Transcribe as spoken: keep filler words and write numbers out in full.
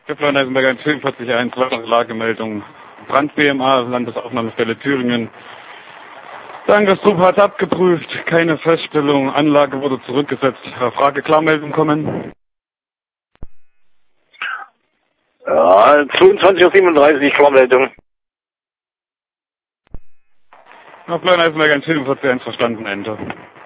Geflohen Eisenberg eins vierundvierzig eins, Lagemeldung. Brand B M A, Landesaufnahmestelle Thüringen. Der Angriffstrupp hat abgeprüft, keine Feststellung, Anlage wurde zurückgesetzt. Frage, Klarmeldung kommen. Ja, zweiundzwanzig Uhr siebenunddreißig, Klarmeldung. Geflohen Eisenberg eins vierundvierzig eins, verstanden, Enter.